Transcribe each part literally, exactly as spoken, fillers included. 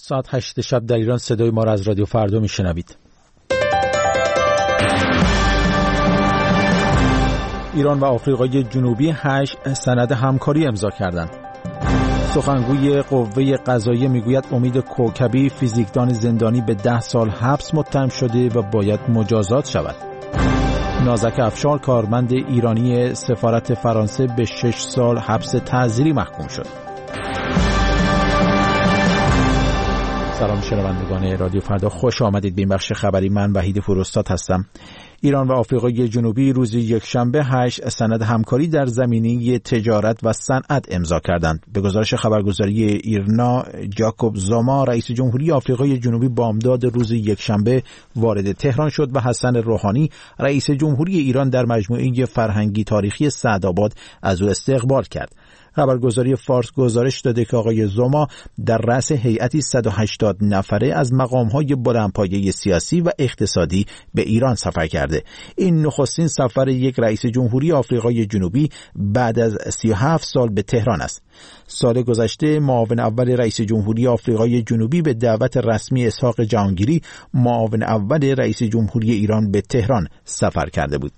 ساعت هشت شب در ایران صدای ما را از رادیو فردا میشنوید. ایران و آفریقای جنوبی هشت سند همکاری امضا کردند. سخنگوی قوه قضاییه میگوید امید کوکبی فیزیکدان زندانی به ده سال حبس متهم شده و باید مجازات شود. نازک افشار کارمند ایرانی سفارت فرانسه به شش سال حبس تعزیری محکوم شد. سلام شنوندگان رادیو فردا، خوش آمدید به این بخش خبری. من وحید فروستاد هستم. ایران و آفریقای جنوبی روز یکشنبه هشت سند همکاری در زمینه تجارت و صنعت امضا کردند. به گزارش خبرگزاری ایرنا، جاکوب زوما رئیس جمهوری آفریقای جنوبی بامداد روز یکشنبه وارد تهران شد و حسن روحانی رئیس جمهوری ایران در مجموعه فرهنگی تاریخی سعدآباد از او استقبال کرد. خبرگزاری فارس گزارش داده که آقای زوما در رأس هیئتی صد و هشتاد نفره از مقام‌های بلندپایه سیاسی و اقتصادی به ایران سفر کرده. این نخستین سفر یک رئیس جمهوری آفریقای جنوبی بعد از سی و هفت سال به تهران است. سال گذشته معاون اول رئیس جمهوری آفریقای جنوبی به دعوت رسمی اسحاق جهانگیری معاون اول رئیس جمهوری ایران به تهران سفر کرده بود.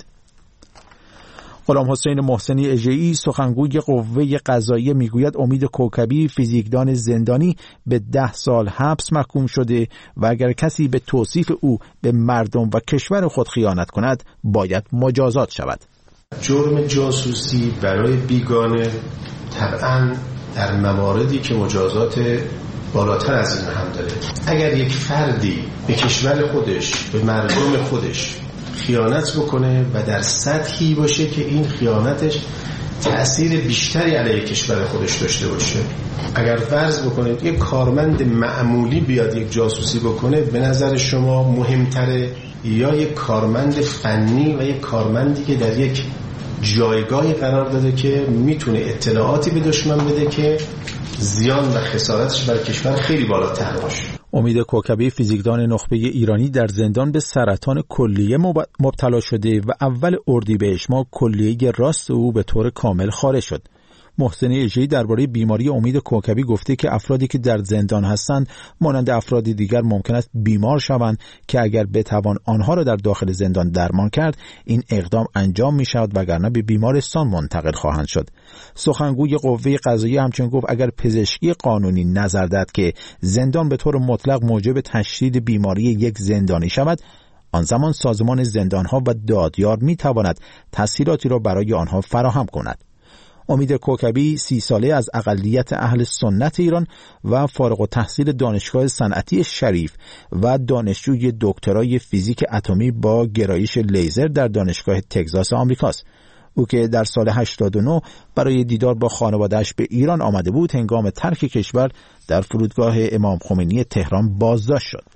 غلام حسین محسنی اژه‌ای سخنگوی قوه قضاییه میگوید امید کوکبی فیزیکدان زندانی به ده سال حبس محکوم شده و اگر کسی به توصیف او به مردم و کشور خود خیانت کند باید مجازات شود. جرم جاسوسی برای بیگانه طبعاً در مواردی که مجازات بالاتر از این هم داره. اگر یک فردی به کشور خودش، به مردم خودش خیانت بکنه و در سطحی باشه که این خیانتش تأثیر بیشتری علیه کشور خودش داشته باشه، اگر فرض بکنید یک کارمند معمولی بیاد یک جاسوسی بکنه، به نظر شما مهمتره یا یک کارمند فنی و یک کارمندی که در یک جایگاهی قرار داده که میتونه اطلاعاتی به دشمن بده که زیان و خسارتش برای کشور خیلی بالاتر باشه؟ امید کوکبی فیزیکدان نخبه ایرانی در زندان به سرطان کلیه مبتلا شده و اول اردیبهشت ماه کلیه راست او به طور کامل خارج شد. محسنی اژه‌ای درباره بیماری امید کوکبی گفته که افرادی که در زندان هستند مانند افراد دیگر ممکن است بیمار شوند که اگر بتوان آنها را در داخل زندان درمان کرد این اقدام انجام می شود وگرنه به بیمارستان منتقل خواهند شد. سخنگوی قوه قضاییه همچنین گفت اگر پزشکی قانونی نظر دهد که زندان به طور مطلق موجب تشدید بیماری یک زندانی شود، آن زمان سازمان زندانها و دادیار می تواند تسهیلاتی را برای آنها فراهم کند. امید کوکبی سی ساله از اقلیت اهل سنت ایران و فارغ التحصیل دانشگاه صنعتی شریف و دانشجوی دکترای فیزیک اتمی با گرایش لیزر در دانشگاه تگزاس آمریکاست. او که در سال هشتاد و نه برای دیدار با خانواده‌اش به ایران آمده بود، هنگام ترک کشور در فرودگاه امام خمینی تهران بازداشت شد.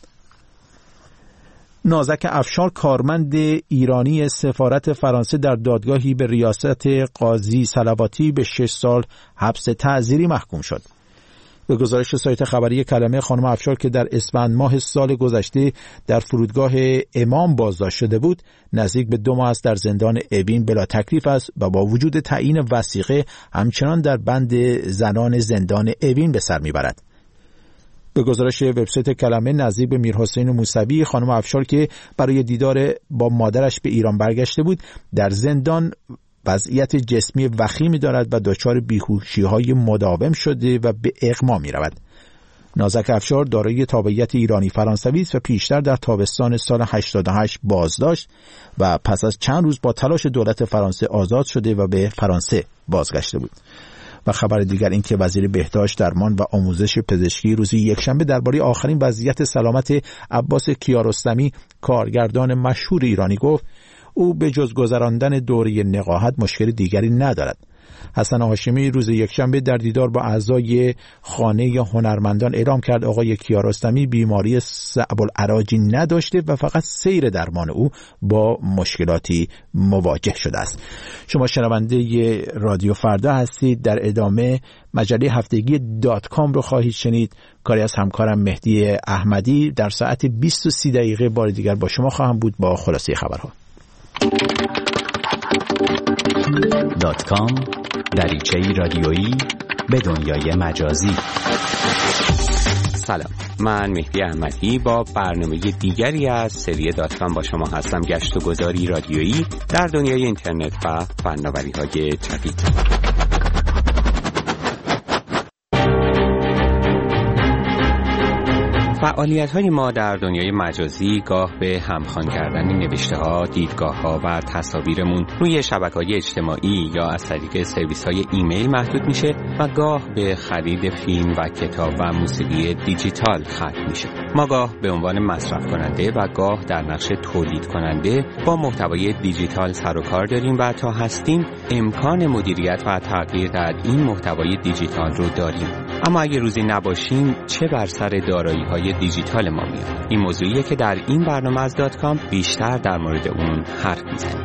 نازک افشار کارمند ایرانی سفارت فرانسه در دادگاهی به ریاست قاضی صلواتی به شش سال حبس تعزیری محکوم شد. به گزارش سایت خبری کلمه، خانم افشار که در اسفند ماه سال گذشته در فرودگاه امام بازداشت شده بود، نزدیک به دو ماه است در زندان اوین بلا تکلیف است و با وجود تعیین وثیقه همچنان در بند زنان زندان اوین به سر میبرد. به گزارش وبسایت کلمه، نزدیک به میرحسین موسوی خانم افشار که برای دیدار با مادرش به ایران برگشته بود، در زندان وضعیت جسمی وخیمی دارد و دچار بیهوشی‌های مداوم شده و به اغما می‌رود. نازک افشار دارای تابعیت ایرانی فرانسوی است و پیشتر در تابستان سال هشتاد و هشت بازداشت و پس از چند روز با تلاش دولت فرانسه آزاد شده و به فرانسه بازگشته بود. و خبر دیگر این که وزیر بهداشت، درمان و آموزش پزشکی روز یکشنبه درباره آخرین وضعیت سلامت عباس کیارستمی کارگردان مشهور ایرانی گفت او به جز گذراندن دوره نقاهت مشکل دیگری ندارد. حسن هاشمی روز یکشنبه در دیدار با اعضای خانه هنرمندان اعلام کرد آقای کیارستمی بیماری صعب العلاجی نداشته و فقط سیر درمان او با مشکلاتی مواجه شده است. شما شنونده رادیو فردا هستید. در ادامه مجله هفتگی دات کام رو خواهید شنید. کاری از همکارم مهدی احمدی. در ساعت بیست و سی دقیقه بار دیگر با شما خواهم بود با خلاصه خبرها. دات کام، دریچه‌ای رادیویی به دنیای مجازی. سلام، من مهدی احمدی با برنامه دیگری از سری دات کام با شما هستم. گشت و گذاری رادیویی در دنیای اینترنت و فناوری‌های جدید. فعالیت‌های ما در دنیای مجازی گاه به همخوان کردن نوشته‌ها، دیدگاه‌ها و تصاویرمون روی شبکه‌های اجتماعی یا از طریق سرویس‌های ایمیل محدود میشه و گاه به خرید فیلم و کتاب و موسیقی دیجیتال ختم میشه. ما گاه به عنوان مصرف کننده و گاه در نقش تولید کننده با محتوای دیجیتال سر و کار داریم و تا هستیم امکان مدیریت و تغییر در این محتوای دیجیتال رو داریم. اما اگه روزی نباشیم چه بر سر دارایی‌های دیجیتال ما میاد؟ این موضوعیه که در این برنامه از دات کام بیشتر در مورد اون حرف میزنیم.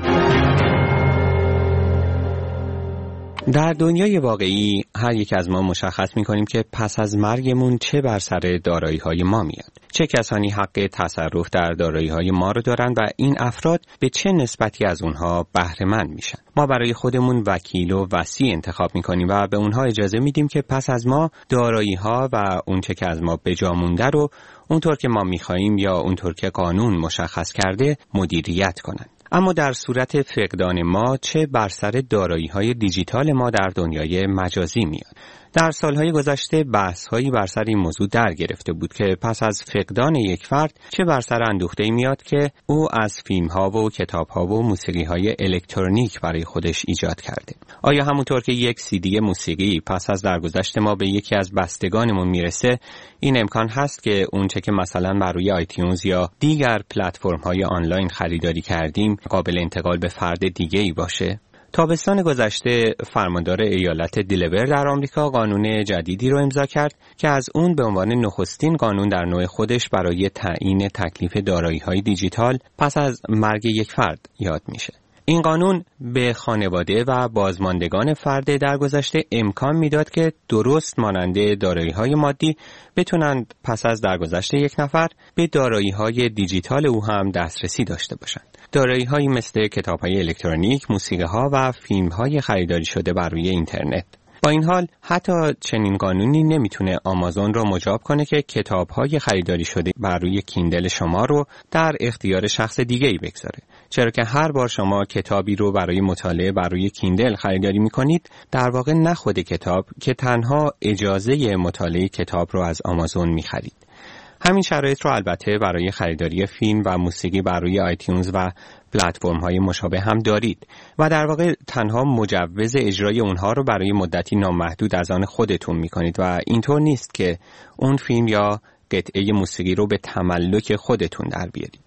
در دنیای واقعی هر یک از ما مشخص می‌کنیم که پس از مرگمون چه بر سر دارایی‌های ما میاد. چه کسانی حق تصرف در دارایی‌های ما رو دارن و این افراد به چه نسبتی از اونها بهره مند میشن. ما برای خودمون وکیل و وصی انتخاب می‌کنیم و به اونها اجازه میدیم که پس از ما دارایی‌ها و اون چه که از ما به جا مونده رو اونطور که ما می‌خوایم یا اونطور که قانون مشخص کرده مدیریت کنن. اما در صورت فقدان ما چه بر سر دارایی‌های دیجیتال ما در دنیای مجازی میاد؟ در سالهای گذشته بحث‌هایی بر سر این موضوع در گرفته بود که پس از فقدان یک فرد چه بر سر اندوخته‌ای میاد که او از فیلم‌ها و کتاب‌ها و موسیقی‌های الکترونیک برای خودش ایجاد کرده. آیا همونطور که یک سی دی موسیقی پس از درگذشت ما به یکی از بستگانمون میرسه، این امکان هست که اون چه که مثلا بر روی آیتیونز یا دیگر پلتفرم‌های آنلاین خریداری کردیم قابل انتقال به فرد دیگه‌ای باشه؟ تابستان گذشته فرماندار ایالت دلور در آمریکا قانون جدیدی رو امضا کرد که از اون به عنوان نخستین قانون در نوع خودش برای تعیین تکلیف دارایی‌های دیجیتال پس از مرگ یک فرد یاد میشه. این قانون به خانواده و بازماندگان فرد درگذشته امکان میداد که درست ماننده دارایی‌های مادی بتونند پس از درگذشت یک نفر به دارایی‌های دیجیتال او هم دسترسی داشته باشند. دارایی‌هایی مثل کتاب‌های الکترونیک، موسیقی‌ها و فیلم‌های خریداری شده بر روی اینترنت. با این حال حتی چنین قانونی نمیتونه آمازون رو مجاب کنه که کتاب‌های خریداری شده بر روی کیندل شما رو در اختیار شخص دیگه‌ای بگذاره. چرا که هر بار شما کتابی رو برای مطالعه بر روی کیندل خریداری می‌کنید، در واقع نه خود کتاب که تنها اجازه مطالعه کتاب رو از آمازون می‌خرید. همین شرایط رو البته برای خریداری فیلم و موسیقی بر روی آیتیونز و پلتفرم‌های مشابه هم دارید و در واقع تنها مجوز اجرای اونها رو برای مدتی نامحدود از آن خودتون می‌کنید و اینطور نیست که اون فیلم یا قطعه موسیقی رو به تملک خودتون در بیارید.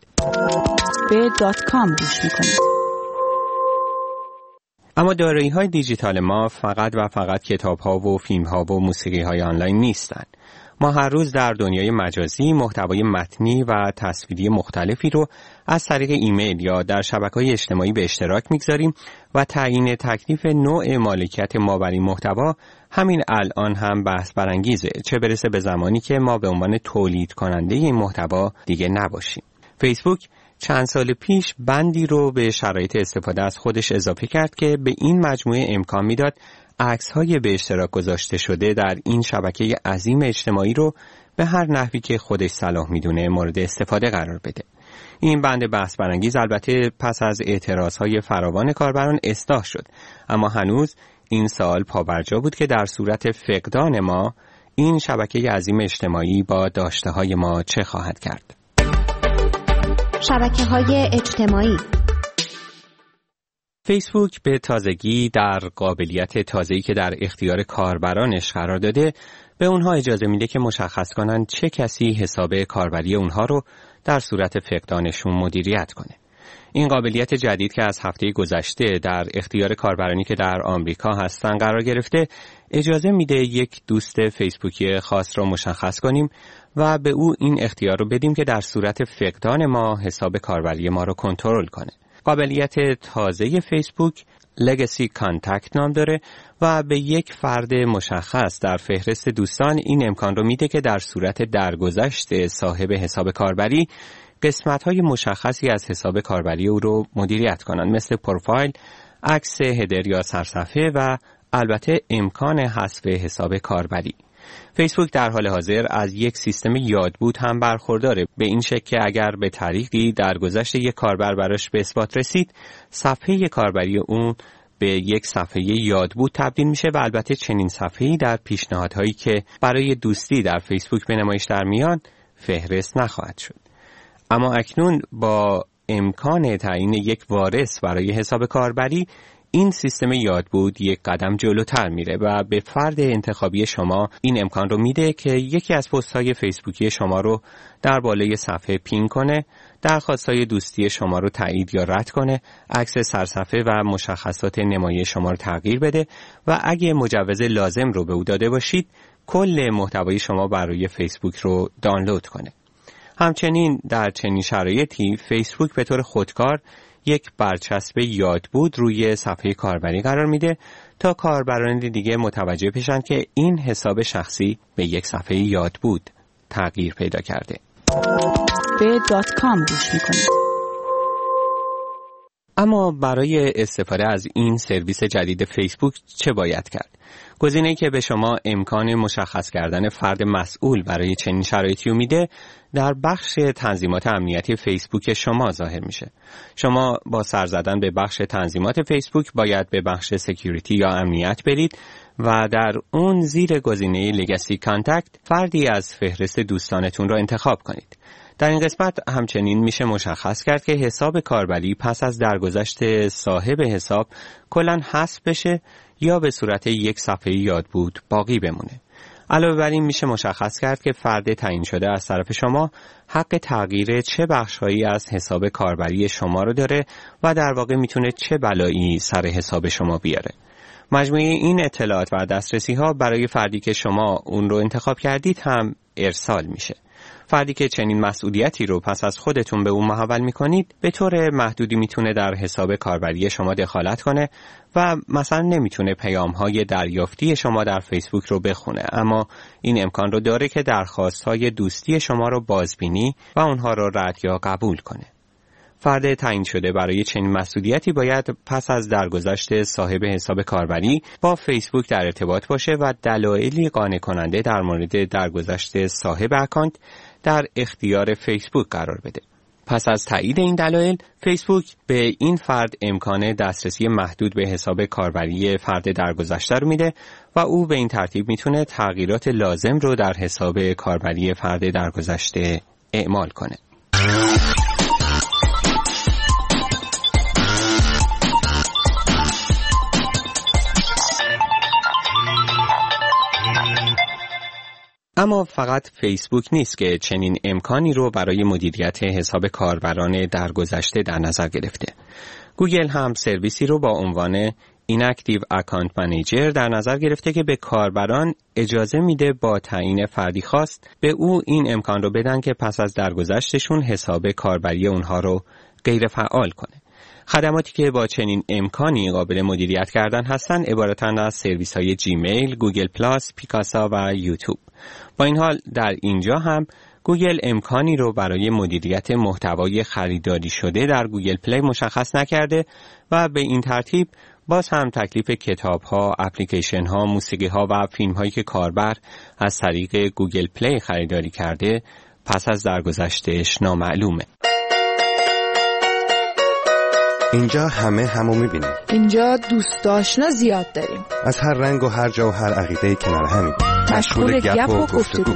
به دات کام گوش می‌کنید. اما دارایی‌های دیجیتال ما فقط و فقط کتاب‌ها و فیلم‌ها و موسیقی‌های آنلاین نیستند. ما هر روز در دنیای مجازی محتوای متنی و تصویری مختلفی رو از طریق ایمیل یا در شبکه‌های اجتماعی به اشتراک می‌گذاریم و تعیین تکلیف نوع مالکیت ما بر این محتوا همین الان هم بحث برانگیزه، چه برسه به زمانی که ما به عنوان تولید کننده این محتوا دیگه نباشیم. فیسبوک چند سال پیش بندی رو به شرایط استفاده از خودش اضافه کرد که به این مجموعه امکان میداد عکس‌های به اشتراک گذاشته شده در این شبکه عظیم اجتماعی رو به هر نحوی که خودش صلاح میدونه مورد استفاده قرار بده. این بند بحث برانگیز البته پس از اعتراضهای فراوان کاربران اصلاح شد، اما هنوز این سوال پابرجا بود که در صورت فقدان ما این شبکه عظیم اجتماعی با داشته‌های ما چه خواهد کرد. شبکه‌های اجتماعی. فیسبوک به تازگی در قابلیت تازه‌ای که در اختیار کاربرانش قرار داده به اونها اجازه میده که مشخص کنن چه کسی حساب کاربری اونها رو در صورت فقدانشون مدیریت کنه. این قابلیت جدید که از هفته گذشته در اختیار کاربرانی که در آمریکا هستن قرار گرفته اجازه میده یک دوست فیسبوکی خاص رو مشخص کنیم و به او این اختیار رو بدیم که در صورت فقدان ما حساب کاربری ما رو کنترل کنه. قابلیت تازه فیسبوک لگسی کانتکت نام داره و به یک فرد مشخص در فهرست دوستان این امکان رو میده که در صورت درگذشت صاحب حساب کاربری قسمت‌های مشخصی از حساب کاربری او رو مدیریت کنند، مثل پروفایل، عکس هدر یا سرصفحه و البته امکان حذف حساب کاربری. فیسبوک در حال حاضر از یک سیستم یادبود هم برخورداره، به این شکل که اگر به طریقی درگذشت یک کاربر براش به اثبات رسید، صفحه کاربری اون به یک صفحه یادبود تبدیل میشه و البته چنین صفحه‌ای در پیشنهادهایی که برای دوستی در فیسبوک به نمایش در میان فهرست نخواهد شد. اما اکنون با امکان تعیین یک وارث برای حساب کاربری، این سیستم یادبود یک قدم جلوتر میره و به فرد انتخابی شما این امکان رو میده که یکی از پست‌های فیسبوکی شما رو در بالای صفحه پین کنه، درخواست‌های دوستی شما رو تایید یا رد کنه، عکس سرصفحه و مشخصات نمایش شما رو تغییر بده و اگه مجوز لازم رو به او داده باشید، کل محتوای شما برای فیسبوک رو دانلود کنه. همچنین در چنین شرایطی فیسبوک به طور خودکار یک برچسب یادبود روی صفحه کاربری قرار میده تا کاربران دیگه متوجه بشن که این حساب شخصی به یک صفحه یادبود تغییر پیدا کرده. به دات کام گوش میکنید. اما برای استفاده از این سرویس جدید فیسبوک چه باید کرد؟ گزینه‌ای که به شما امکان مشخص کردن فرد مسئول برای چنین شرایطی رو میده، در بخش تنظیمات امنیتی فیسبوک شما ظاهر میشه. شما با سر زدن به بخش تنظیمات فیسبوک باید به بخش سکیوریتی یا امنیت برید و در اون زیر گزینه لگسی کانتکت فردی از فهرست دوستانتون را انتخاب کنید. در این قسمت همچنین میشه مشخص کرد که حساب کاربری پس از درگذشت صاحب حساب کلاً حذف بشه یا به صورت یک صفحه یادبود باقی بمونه. علاوه بر این میشه مشخص کرد که فرد تعیین شده از طرف شما حق تغییر چه بخش‌هایی از حساب کاربری شما رو داره و در واقع میتونه چه بلایی سر حساب شما بیاره. مجموعه این اطلاعات و دسترسی‌ها برای فردی که شما اون رو انتخاب کردید هم ارسال میشه. فردی که چنین مسئولیتی رو پس از خودتون به اون محول میکنید به طور محدودی میتونه در حساب کاربری شما دخالت کنه و مثلا نمیتونه پیام‌های دریافتی شما در فیسبوک رو بخونه، اما این امکان رو داره که درخواست‌های دوستی شما رو بازبینی و اونها رو رد یا قبول کنه. فرد تعیین شده برای چنین مسئولیتی باید پس از درگذشت صاحب حساب کاربری با فیسبوک در ارتباط باشه و دلایلی قانع کننده در مورد درگذشت صاحب اکانت در اختیار فیسبوک قرار بده. پس از تایید این دلایل، فیسبوک به این فرد امکان دسترسی محدود به حساب کاربری فرد درگذشته رو میده و او به این ترتیب میتونه تغییرات لازم رو در حساب کاربری فرد درگذشته اعمال کنه. اما فقط فیسبوک نیست که چنین امکانی رو برای مدیریت حساب کاربران درگذشته در نظر گرفته. گوگل هم سرویسی رو با عنوان Inactive Account Manager در نظر گرفته که به کاربران اجازه میده با تعیین فردی خاص به او این امکان رو بدن که پس از درگذشتشون حساب کاربری اونها رو غیر فعال کنه. خدماتی که با چنین امکانی قابل مدیریت کردن هستن عبارتند از سرویس های جیمیل، گوگل پلاس، پیکاسا و یوتیوب. با این حال در اینجا هم گوگل امکانی رو برای مدیریت محتوای خریداری شده در گوگل پلی مشخص نکرده و به این ترتیب باز هم تکلیف کتاب ها، اپلیکیشن ها، موسیقی ها و فیلم هایی که کاربر از طریق گوگل پلی خریداری کرده پس از درگذشتش نامعلومه. اینجا همه همو میبینیم. اینجا دوست آشنا زیاد داریم. از هر رنگ و هر جا و هر عقیده کنار همیم. مشغول گپ و گفتگو.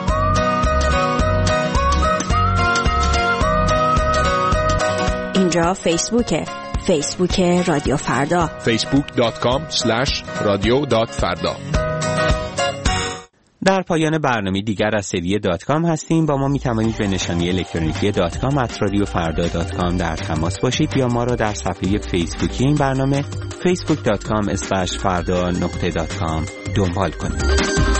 اینجا فیسبوکه. فیسبوک رادیو فردا. فیسبوک دات کام اسلش رادیو دات فردا. در پایان برنامه دیگر از سری دات کام هستیم. با ما می توانید به نشانی الکترونیکی دات کام ات رادیو فردا دات کام در تماس باشید یا ما را در صفحه فیسبوکی این برنامه فیسبوک دات کام اسلش فردا نقطه دات کام دنبال کنید.